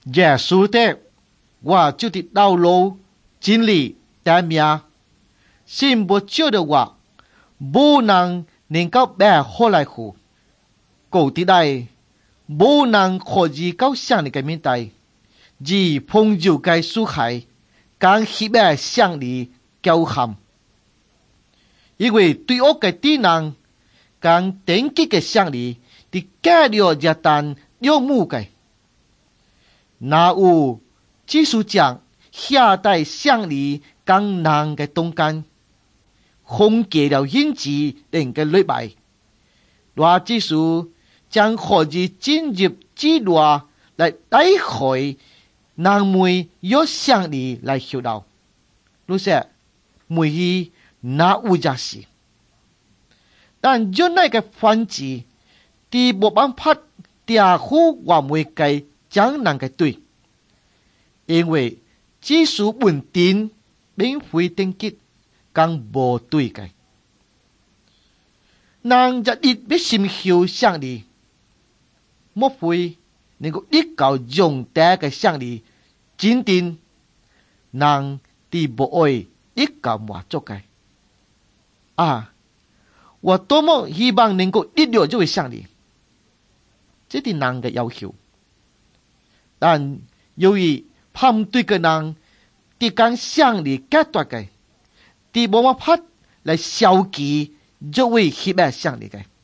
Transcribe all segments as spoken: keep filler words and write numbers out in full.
耶稣的，我就是道路、真理、生命。信不照的我，不能能够白好来乎。狗的来，不能可以高向你的面带，以朋友该苏海，刚希白向你交含。因为对我的敌人，刚顶击的向你，的改了一旦有目的。那有技术讲下代向你刚难的中间。空结了因子人嘅礼拜，我技术將可以進入之內來抵開人們有向你來修道。老實，每日那有也是，但有那個反之，啲冇辦法調好我們嘅將人嘅對，因為技術穩定並非定結。更無對嘅，人一日必心修向你，莫非能夠一搞用大嘅向你，堅定人啲無愛一搞滿足嘅。啊，我多麼希望能夠一了就會向你，這啲人嘅要求，但由於反對嘅人啲講向你隔斷嘅。啲冇乜法嚟消極，就會希望向你嘅。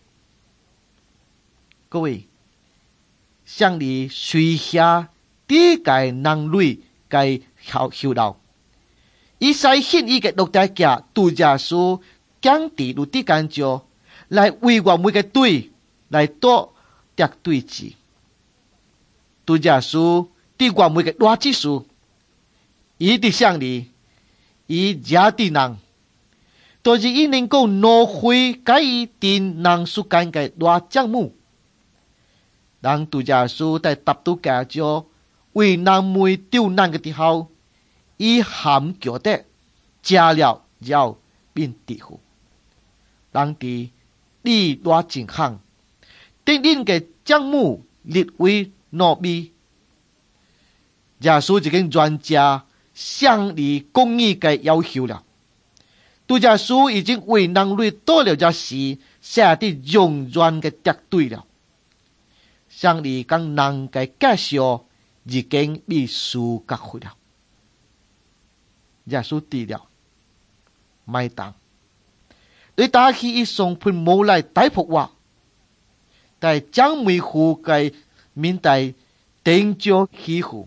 各位，向你隨下啲嘅能力嘅效效道，以使顯意嘅六大家度假書講啲路啲間照，嚟為我每個對嚟多敵對峙。度假書啲我每個邏輯書，以啲向你。以家的人，都是伊能夠挪回改定人所干嘅大項目。當度假書在達到家咗為人們刁難嘅時候，伊含腳的加了要變地乎。當地呢大情況，定定嘅項目列為糯米。耶穌就跟專家。向你公義嘅要求了，度假書已經為人類多了這事，寫啲永遠嘅敵對了。向你講人嘅介紹已經被書隔開了，耶穌知了，咪當你打起一雙盤冇來逮捕我，但將每戶嘅面帶頂咗起戶，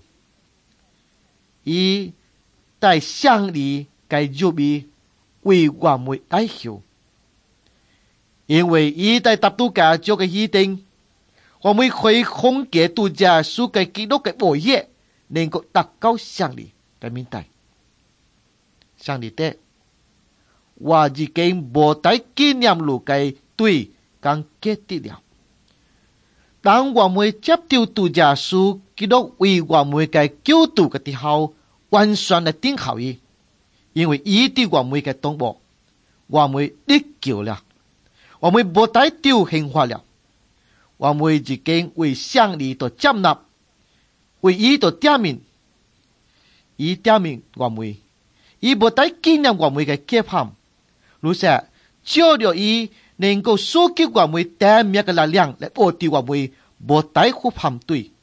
以在向你該入面為我們代求，因為伊在達到家族嘅一定，我們可以空給度假書嘅基督嘅寶業，能夠達到向你嘅面帶。向你的，我已經無帶紀念路嘅對剛結得了。當我們接到度假書基督為我們嘅救度嘅時候，完全的定好伊，因為伊對我們嘅動物，我們得救了，我們不再丟興化了，我們已經為向你所接納，為伊所點名，伊點名我們，伊不再紀念我們嘅缺陷，如是照着伊能夠蘇給我們點名嘅力量來保護我們，不再互反對。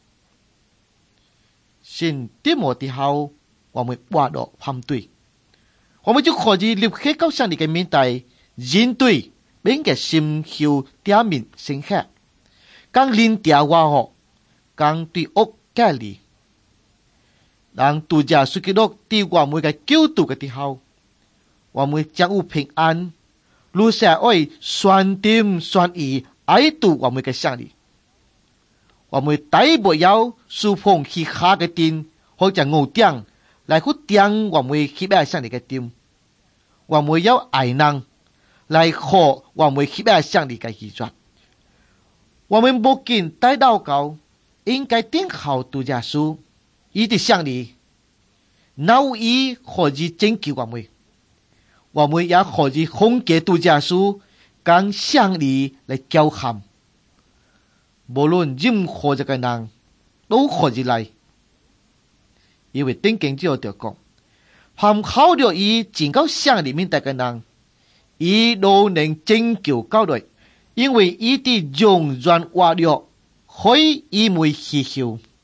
信啲冇啲好。我們挖到反對，我們就可以立刻到上帝嘅面帶，應對並嘅心胸點面成客，更連調話學，更對屋隔離。當度假書基督對我們嘅救度嘅時候，我們將有平安，如是愛宣定宣義愛度我們嘅上帝。我們大不要觸碰其他嘅點，或者偶像。來去點我們希望上帝嘅點，我們要愛人來學我們希望上帝嘅意願。我們不僅帶禱告，應該定好度假書，伊啲上帝，那伊可以拯救我們，我們也可以奉給度假書，跟上帝來交談。無論任何一個人都可以來。 因为顶经就就讲，凡靠着伊进到乡里面的个人，伊都能拯救到来，因为伊的永远活着，可以伊袂稀少。